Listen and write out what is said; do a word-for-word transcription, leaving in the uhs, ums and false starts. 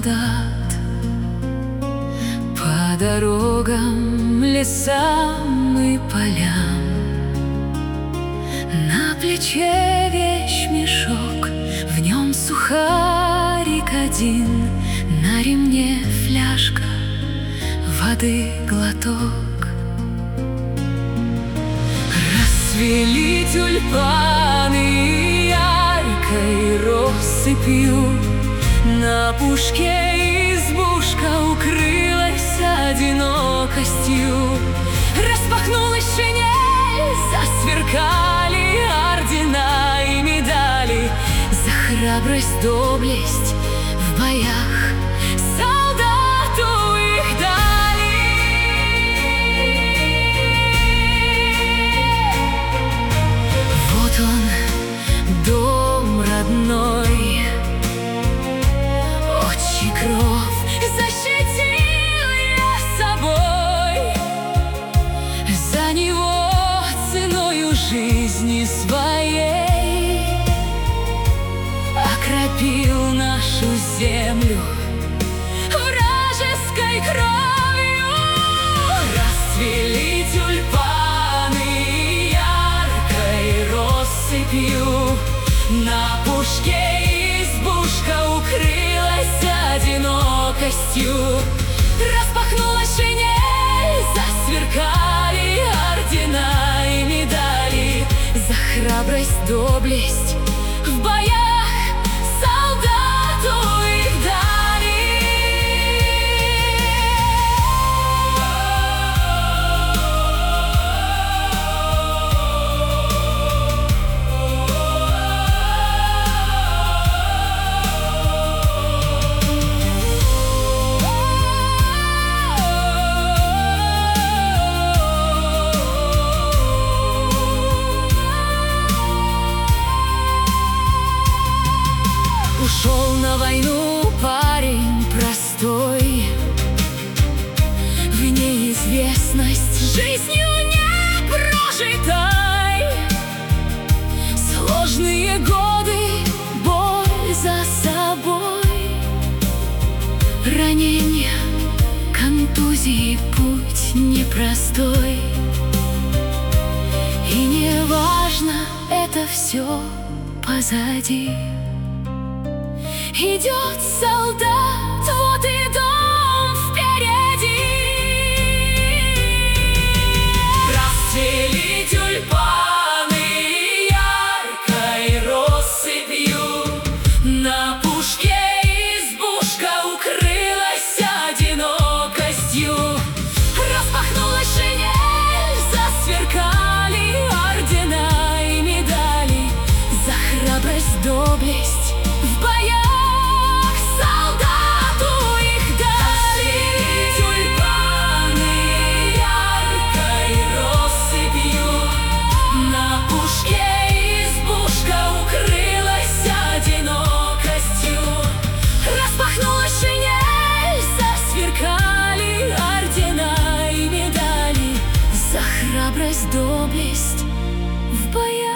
солдат по дорогам, лесам и полям. На плече вещмешок, в нем сухарик один, на ремне фляжка, воды глоток. Расцвели тюльпаны яркой россыпью, на пушке избушка укрылась одинокостью. Распахнулась шинель, засверкали ордена и медали за храбрость, доблесть в боях. Солдату их дали. Вот он, дом родной, отчий кров защитил я собой. За него ценою жизни своей окропил нашу землю вражеской кровью. Расцвели тюльпаны яркой россыпью, на пушке избушка укрылась одинокостью. Распахнулась шинель, засверкали ордена и медали за храбрость, доблесть в боях. Солдату их дали. Ушел на войну парень простой, в неизвестность жизнью не прожитой. Сложные годы, боль за собой, ранения, контузии, путь непростой. И не важно, это все позади. Идет солдат, вот и дом впереди. Расцвели тюльпаны яркой россыпью, на пушке избушка укрылась одинокостью. Распахнулась шинель, засверкали ордена и медали за храбрость, доблесть в боях. Храбрость, доблесть в боях.